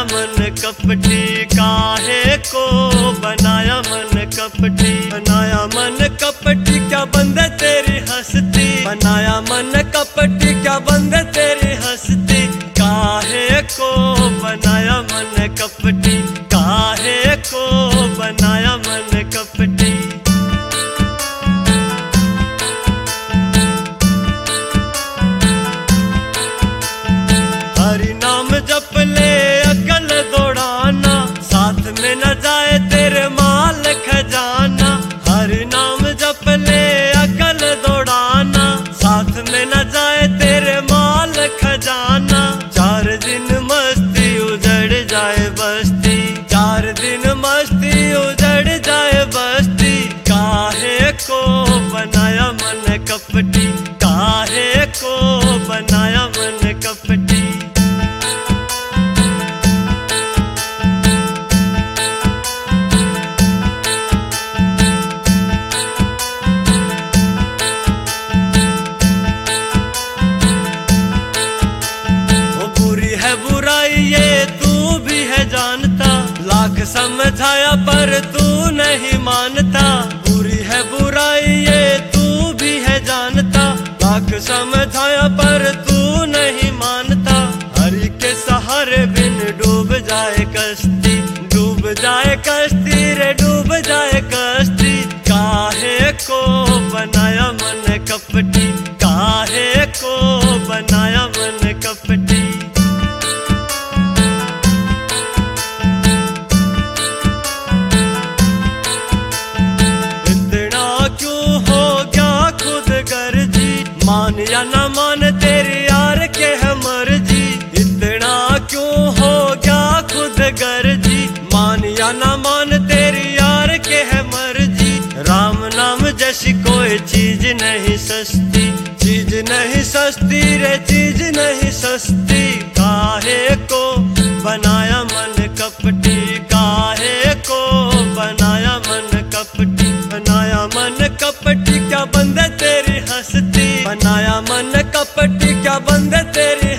मन कपटी, काहे को बनाया मन कपटी। बनाया मन कपटी क्या बंदे तेरी हंसती, बनाया मन कपटी क्या बंदे तेरी हंसती। काहे को बनाया मन कपटी, काहे को बनाया मन कपटी। हरि नाम जप ले अकल दौड़ाना, साथ में न जाए तेरे माल खजाना। हरि नाम जप ले अकल दौड़ाना, साथ में न जाए तेरे माल खजाना। 4 दिन मस्ती उजड़ जाए बस्ती, 4 दिन मस्ती उजड़ जाए बस्ती। काहे को बनाया मन कपटी, काहे को बनाया मन कपटी। लाख समझाया पर तू नहीं मानता, बुरी है बुराई ये तू भी है जानता। लाख समझाया पर तू नहीं मानता, हरि के सहारे बिन डूब जाए कश्ती। डूब जाए कश्ती रे डूब जाए कश्ती। काहे को बनाया मन कपटी, काहे को बनाया मन कपटी। मान या न मान तेरी यार के है मर्जी, इतना क्यों हो गया खुद गर्जी। मान या न मान तेरी यार के है मर्जी। राम नाम जैसी कोई चीज नहीं सस्ती, चीज नहीं सस्ती रे चीज नहीं सस्ती। काहे को बनाया मन कपटी, काहे को बनाया मन कपटी। बनाया मन कपटी क्या बंदे तेरी हंसती, बनाया मन कपटी क्या बंदे तेरी